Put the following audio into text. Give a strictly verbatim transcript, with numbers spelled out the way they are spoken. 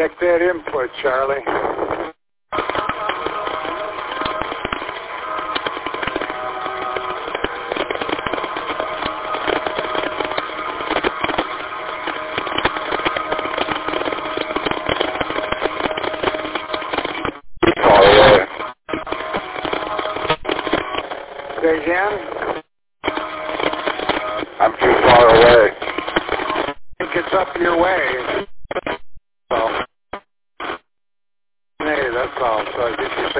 Check that input, Charlie. Far away. Say again? I'm too far away. I think it's up your way. So, hey, that's all. So get your